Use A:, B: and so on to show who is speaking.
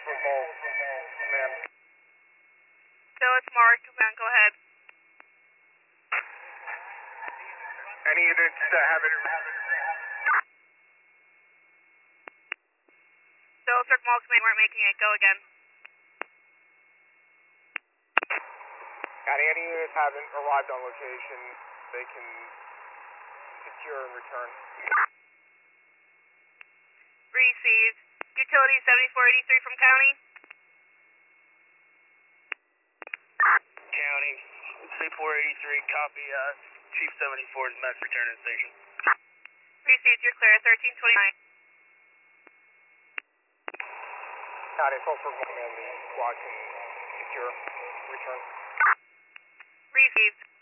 A: Sulphur Mall, ma'am.
B: So it's Mark, man, go ahead.
A: Any units that have it?
B: So Cirque Mall Command, weren't making it, go again.
A: Any units haven't arrived on location, they can secure and return.
B: Received. Utility 7483 from County.
C: County, 7483, copy, Chief 74's mess returning station.
B: Received, you're clear, 1329.
A: County, Sulphur Mall, and the squad can secure, return.
B: Received.